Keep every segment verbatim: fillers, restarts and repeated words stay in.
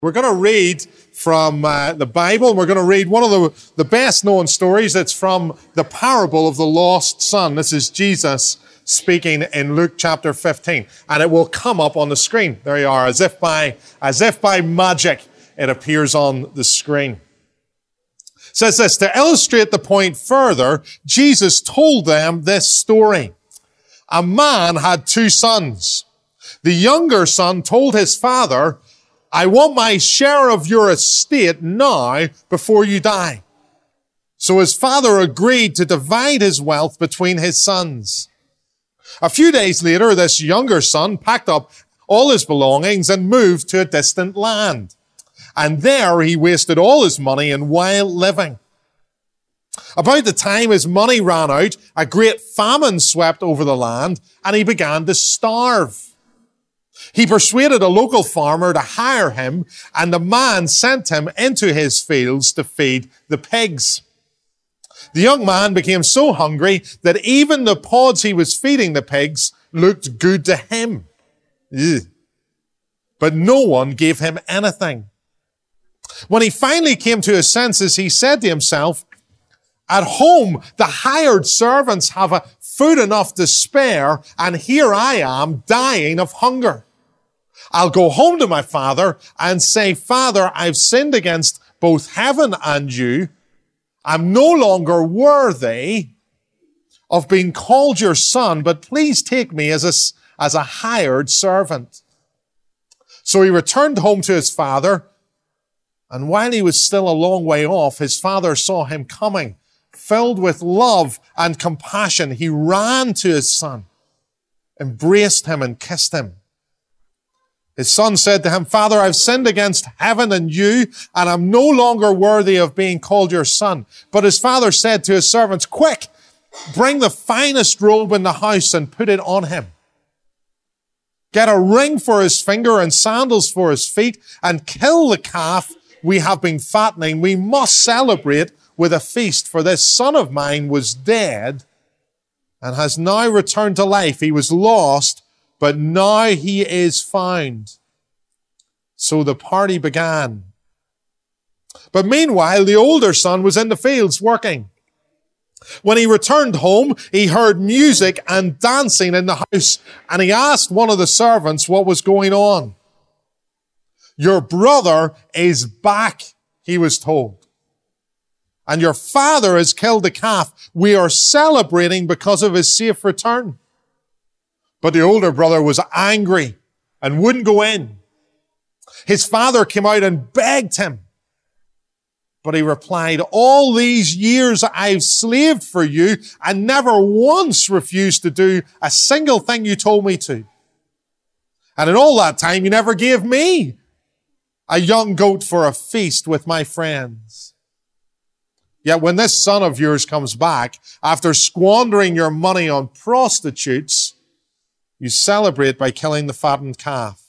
We're going to read from uh, the Bible, and we're going to read one of the, the best-known stories. It's from the parable of the lost son. This is Jesus speaking in Luke chapter fifteen, and it will come up on the screen. There you are, as if by, as if by magic, it appears on the screen. It says this: to illustrate the point further, Jesus told them this story. A man had two sons. The younger son told his father, "I want my share of your estate now before you die." So his father agreed to divide his wealth between his sons. A few days later, this younger son packed up all his belongings and moved to a distant land. And there he wasted all his money in wild living. About the time his money ran out, a great famine swept over the land, and he began to starve. He persuaded a local farmer to hire him, and the man sent him into his fields to feed the pigs. The young man became so hungry that even the pods he was feeding the pigs looked good to him. Ugh. But no one gave him anything. When he finally came to his senses, he said to himself, "At home, the hired servants have a food enough to spare, and here I am dying of hunger. I'll go home to my father and say, 'Father, I've sinned against both heaven and you. I'm no longer worthy of being called your son, but please take me as a, as a hired servant.' So he returned home to his father, and while he was still a long way off, his father saw him coming. Filled with love and compassion, he ran to his son, embraced him, and kissed him. His son said to him, 'Father, I've sinned against heaven and you, and I'm no longer worthy of being called your son.' But his father said to his servants, 'Quick, bring the finest robe in the house and put it on him. Get a ring for his finger and sandals for his feet, and kill the calf we have been fattening. We must celebrate with a feast, for this son of mine was dead and has now returned to life. He was lost, but now he is found.' So the party began. But meanwhile, the older son was in the fields working. When he returned home, he heard music and dancing in the house, and he asked one of the servants what was going on. 'Your brother is back,' he was told, 'and your father has killed the calf. We are celebrating because of his safe return.' But the older brother was angry and wouldn't go in. His father came out and begged him. But he replied, 'All these years I've slaved for you and never once refused to do a single thing you told me to. And in all that time, you never gave me a young goat for a feast with my friends. Yet when this son of yours comes back, after squandering your money on prostitutes, you celebrate by killing the fattened calf.'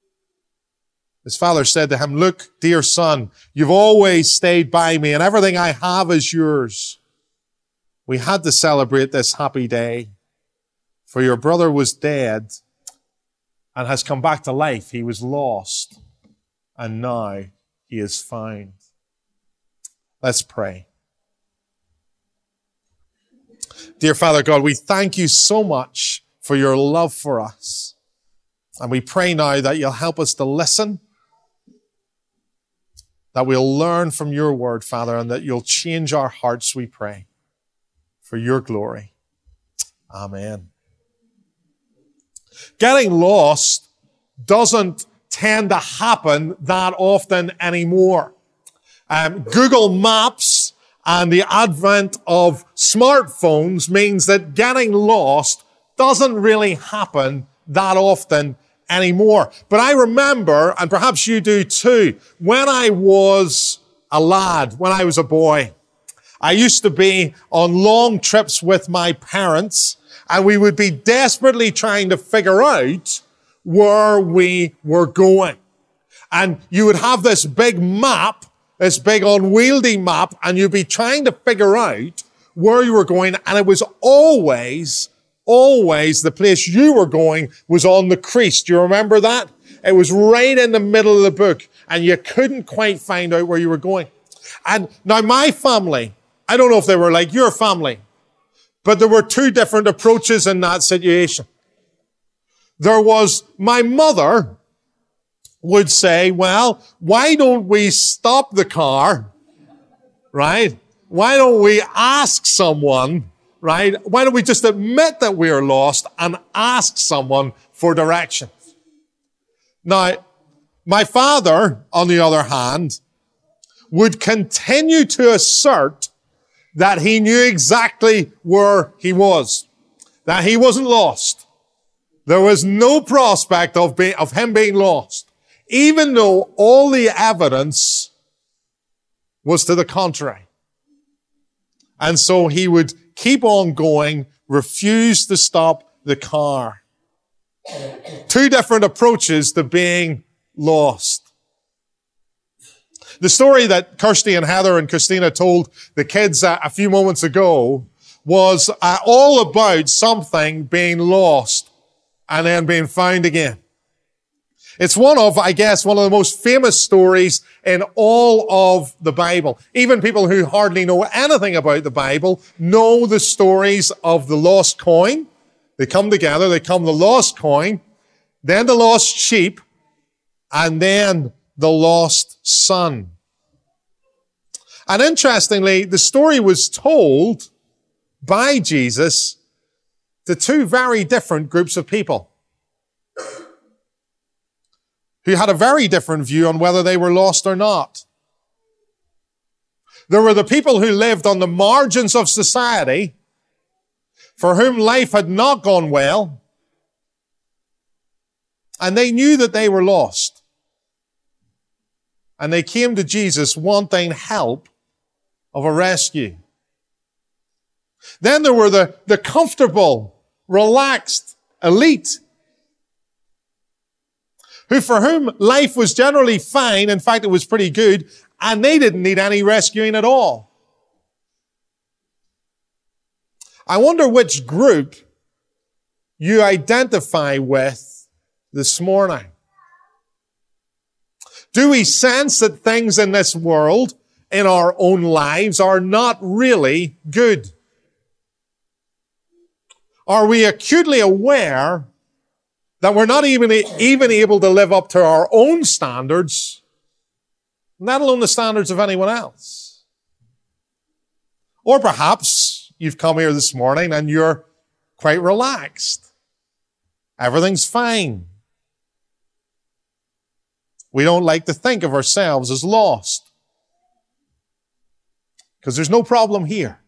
His father said to him, 'Look, dear son, you've always stayed by me, and everything I have is yours. We had to celebrate this happy day, for your brother was dead and has come back to life. He was lost, and now he is found.'" Let's pray. Dear Father God, we thank you so much for your love for us. And we pray now that you'll help us to listen, that we'll learn from your word, Father, and that you'll change our hearts, we pray, for your glory. Amen. Getting lost doesn't tend to happen that often anymore. Um, Google Maps and the advent of smartphones means that getting lost doesn't really happen that often anymore. But I remember, and perhaps you do too, when I was a lad, when I was a boy, I used to be on long trips with my parents, and we would be desperately trying to figure out where we were going. And you would have this big map, this big unwieldy map, and you'd be trying to figure out where you were going, and it was always Always the place you were going was on the crease. Do you remember that? It was right in the middle of the book. and you couldn't quite find out where you were going. And now my family, I don't know if they were like your family, but there were two different approaches in that situation. There was my mother would say, well, why don't we stop the car, right? Why don't we ask someone, right? Why don't we just admit that we're lost and ask someone for directions? Now, my father, on the other hand, would continue to assert that he knew exactly where he was, that he wasn't lost. There was no prospect of, being, of him being lost, even though all the evidence was to the contrary. And so he would keep on going, refuse to stop the car. Two different approaches to being lost. The story that Kirsty and Heather and Christina told the kids uh, a few moments ago was uh, all about something being lost and then being found again. It's one of, I guess, one of the most famous stories in all of the Bible. Even people who hardly know anything about the Bible know the stories of the lost coin. They come together, they come the lost coin, then the lost sheep, and then the lost son. And interestingly, the story was told by Jesus to two very different groups of people who had a very different view on whether they were lost or not. There were the people who lived on the margins of society, for whom life had not gone well, and they knew that they were lost. And they came to Jesus wanting help of a rescue. Then there were the, the comfortable, relaxed elite, who for whom life was generally fine, in fact it was pretty good, and they didn't need any rescuing at all. I wonder which group you identify with this morning. Do we sense that things in this world, in our own lives, are not really good? Are we acutely aware that we're not even, even able to live up to our own standards, let alone the standards of anyone else? Or perhaps you've come here this morning and you're quite relaxed. Everything's fine. We don't like to think of ourselves as lost, because there's no problem here.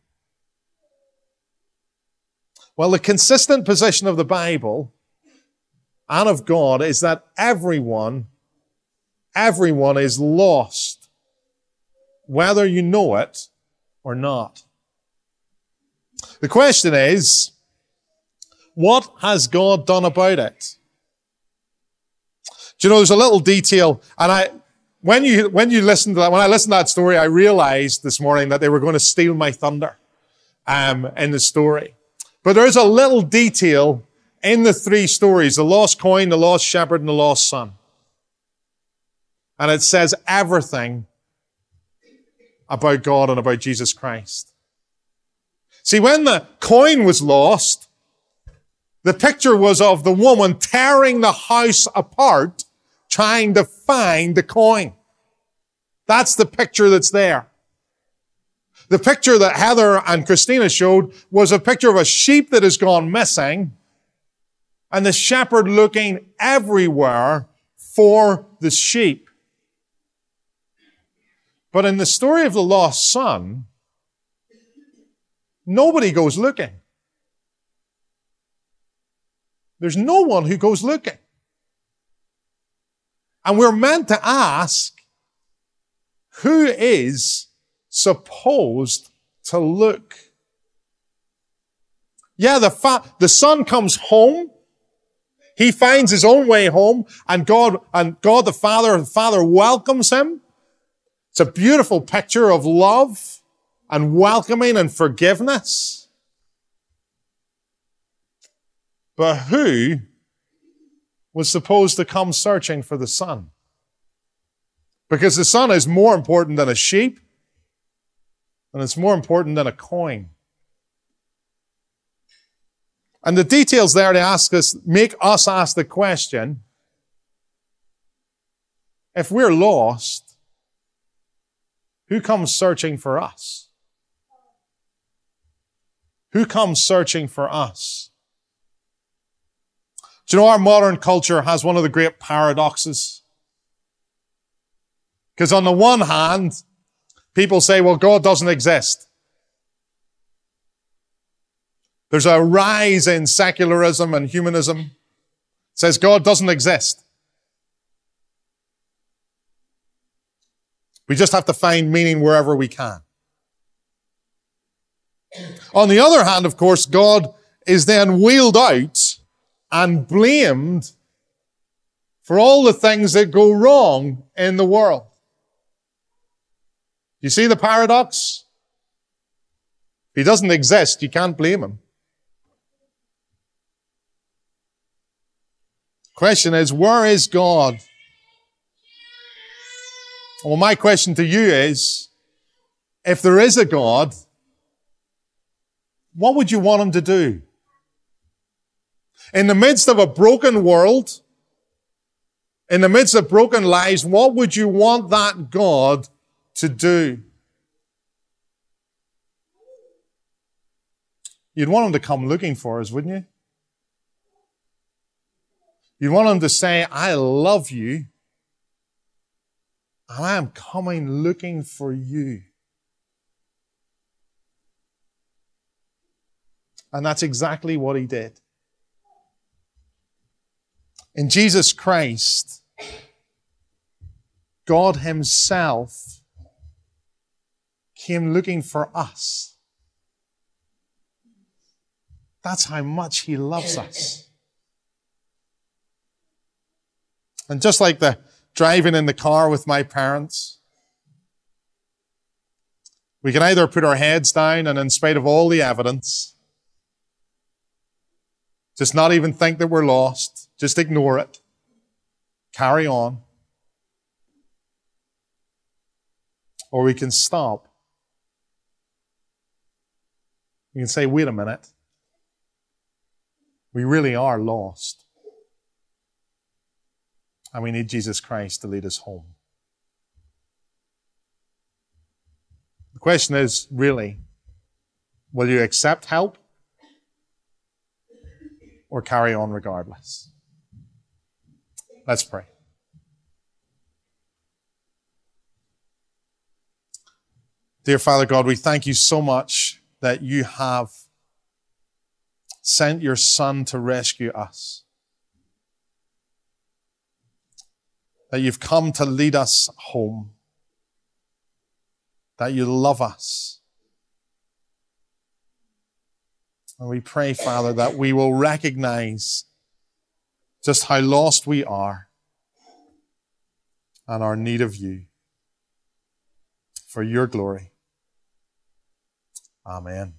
Well, the consistent position of the Bible and of God is that everyone, everyone is lost, whether you know it or not. The question is, what has God done about it? Do you know, there's a little detail, and I, when you, when you listen to that, when I listened to that story, I realized this morning that they were going to steal my thunder, um, in the story. But there's a little detail in the three stories, the lost coin, the lost shepherd, and the lost son. And it says everything about God and about Jesus Christ. See, when the coin was lost, the picture was of the woman tearing the house apart, trying to find the coin. That's the picture that's there. The picture that Heather and Christina showed was a picture of a sheep that has gone missing, and the shepherd looking everywhere for the sheep. But in the story of the lost son, nobody goes looking. There's no one who goes looking. And we're meant to ask, who is supposed to look? Yeah, the fa- the son comes home. He finds his own way home, and God, and God the Father, the Father welcomes him. It's a beautiful picture of love and welcoming and forgiveness. But who was supposed to come searching for the son? Because the Son is more important than a sheep, and it's more important than a coin. And the details there to ask us, make us ask the question, if we're lost, who comes searching for us? Who comes searching for us? Do you know our modern culture has one of the great paradoxes? Because on the one hand, people say, well, God doesn't exist. There's a rise in secularism and humanism. It says God doesn't exist. We just have to find meaning wherever we can. On the other hand, of course, God is then wheeled out and blamed for all the things that go wrong in the world. You see the paradox? If he doesn't exist, you can't blame him. Question is, where is God? Well, my question to you is, if there is a God, what would you want him to do? In the midst of a broken world, in the midst of broken lives, what would you want that God to do? You'd want him to come looking for us, wouldn't you? You want him to say, I love you, and I am coming looking for you. And that's exactly what he did. In Jesus Christ, God himself came looking for us. That's how much he loves us. And just like the driving in the car with my parents, we can either put our heads down and in spite of all the evidence, just not even think that we're lost, just ignore it, carry on. Or we can stop. We can say, wait a minute. We really are lost. And we need Jesus Christ to lead us home. The question is, really, will you accept help or carry on regardless? Let's pray. Dear Father God, we thank you so much that you have sent your Son to rescue us. That you've come to lead us home. That you love us. And we pray, Father, that we will recognize just how lost we are and our need of you for your glory. Amen.